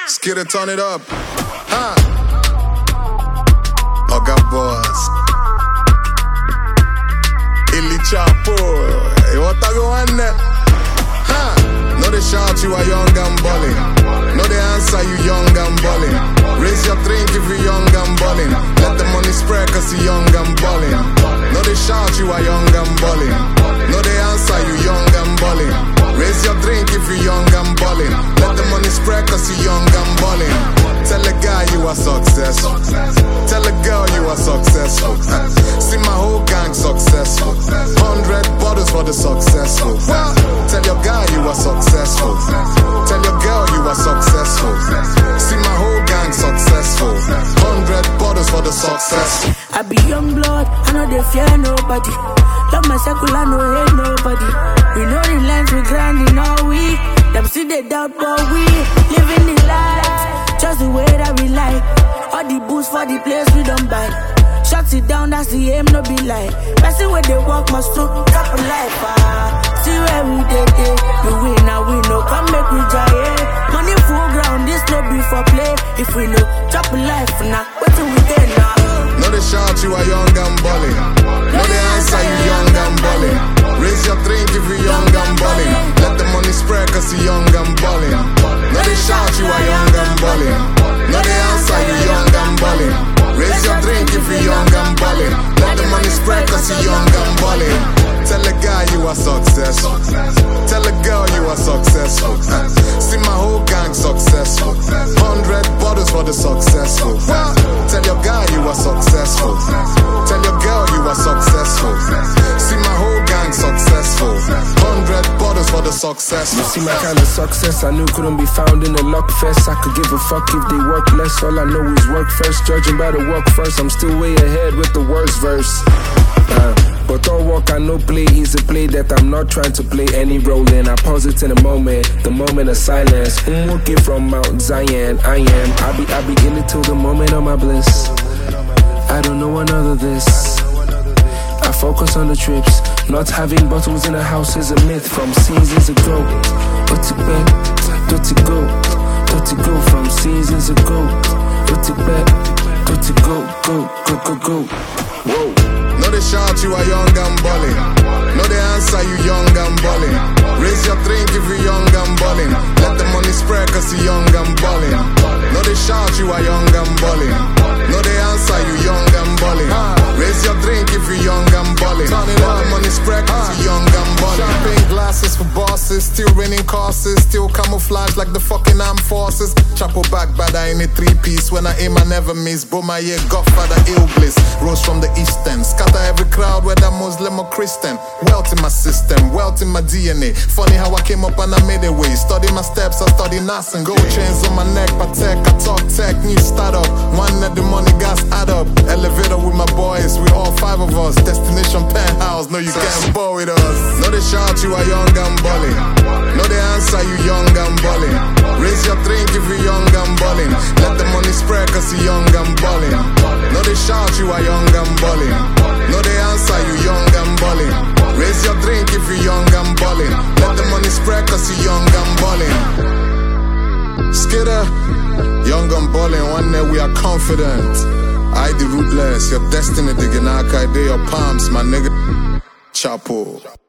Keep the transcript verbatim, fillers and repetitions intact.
Skidder, turn it up. Huh? Oga Boss. Illy Chapo. Hey, what are you on there? Huh? No, they shout you are young and balling. No, they answer you young and balling. Raise your drink if you young and balling. Let the money spread cause you young and balling. No, they shout you are young and balling. No, they answer you young and balling. Raise your drink if you young and balling. Let the money spread cause you young and balling. Tell a guy you are successful. Tell a girl you are successful. See my whole gang successful. Hundred bottles for the successful. Tell your guy you are successful. Tell your girl you are successful. See my whole gang successful. Hundred bottles for the successful. I be young blood, I know they fear nobody. Love my circle, I know hate nobody. We know the lines, we grinding all week. Them see they doubt, but we living the life just the way that we like. All the booze for the place we don't buy. Shut it down, that's the aim, no be like. Person where they walk must to top of life. Ah, see where we did it. We win, now we know. Come make we giant. Money full ground, this no be for play. If we know, top of life now. What do we do now? No, they shout you are young and balling. No, they answer you young and balling. Raise your drink if you young and balling. Let the money spread cause you young and balling. No, they shout you are young and balling. No, they answer you young and balling. Raise your drink if you young and balling. Let the money spread cause you young and balling. Tell a guy you are successful. Tell a girl you are successful. See my whole gang successful. Hundred bottles for the successful. Tell your guy you are successful. Tell your girl you are successful. See my whole gang successful. Hundred bottles for the successful. You see my kind of success I knew couldn't be found in a luck fest. I could give a fuck if they work less. All I know is work first. Judging by the work first. I'm still way ahead with the worst verse. uh, But don't walk, I know play is a play that I'm not trying to play any role in. I pause it in a moment, the moment of silence. I'm walking from Mount Zion, I am. I be, I begin it till the moment of my bliss. I don't know another this. I focus on the trips. Not having bottles in the house is a myth from seasons ago. But to bed, but to go, but to go from seasons ago. But to bed, but to go, go, go, go, go. Whoa. No, they shout you are young and balling. No, they answer you young and balling. Raise your drink if you young and balling. Let the money spread cause you young and balling. No, they shout you are young and balling. No, they answer you young and balling. Raise your drink if you young and balling. Let the money spread cause you young and balling. Champagne glasses for bosses. Still raining courses. Still camouflage like the fucking armed forces. Chapo back bada in a three piece. When I aim I never miss. Boma yeah Godfather ill bliss. Rose from the east end. Scatter every crowd whether Muslim or Christian. Wealth in my system, wealth in my D N A. Funny how I came up and I made a way. Study my steps, I study Nas and gold chains on my neck. Patek, I talk tech, new startup. One net the money gas add up. Elevator with my boys, we all five of us. Destination penthouse, no you can't bore with us. No they shout you are young and balling. No they answer you young and balling. Raise your drink if you young and balling. Let the money spread cause you young and balling. No they shout you are young and balling. No they answer you young and balling. Raise your drink if you young and balling. Let the money spread cause you young and balling. Skidder, young and balling, one day we are confident. I the rootless, your destiny digging out, I your palms, my nigga. Chapo.